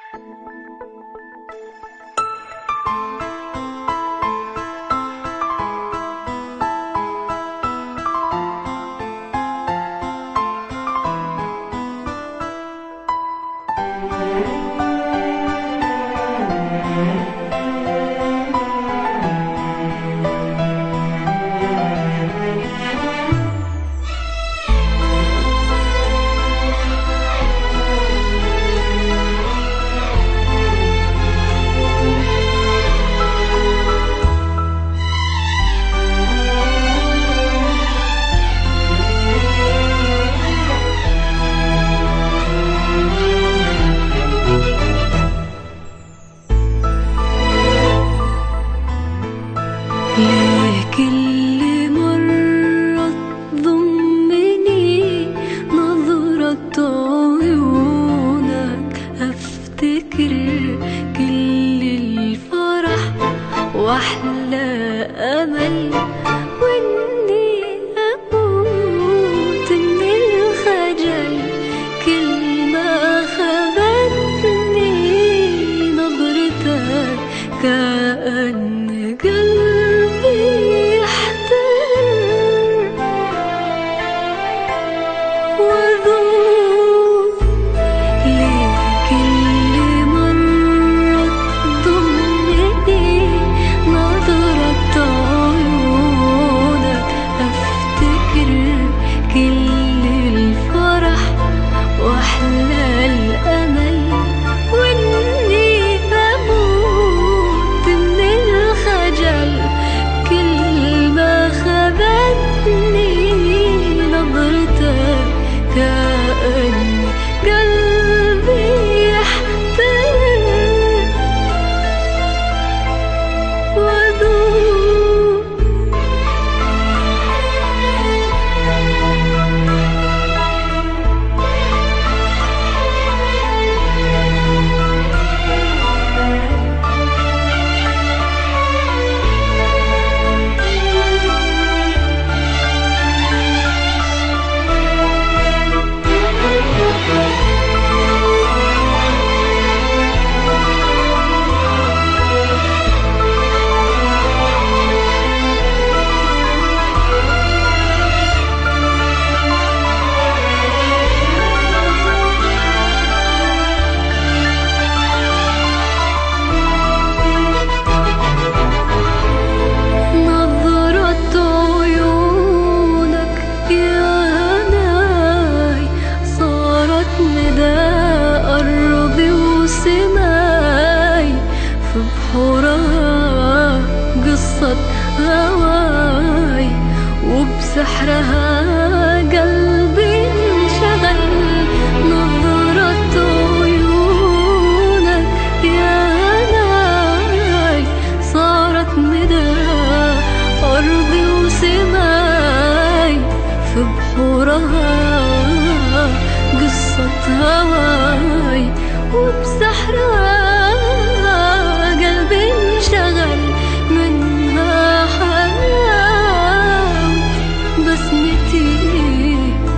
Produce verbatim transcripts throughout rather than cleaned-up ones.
ليه كل مرة تضمني نظرة عيونك أفتكر كل الفرح وأحلى أمل، وإني أموت من الخجل كل ما خذتني نظرتك، كأن قلبي يحتر وذوب. ليه كل مرة تضمني نظرة عيونك أفتكر كل الفرح وأحلى الأمل، وإني أموت من الخجل كل ما خذتني نظرتك، كأن قلبي يحتر وذوب. في بحورها قصة هواي، وبسحرها قلبي انشغل. نظرة عيونك يا ناي صارت ندى أرضي وسماي، في بحورها قصة هواي، وبسحرها قلبي انشغل. منها حلاوة بسمتي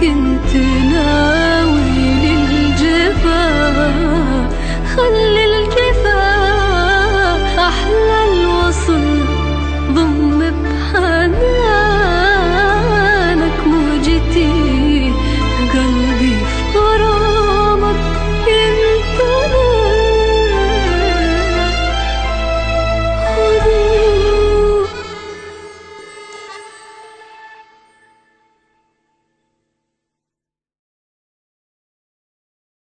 كنت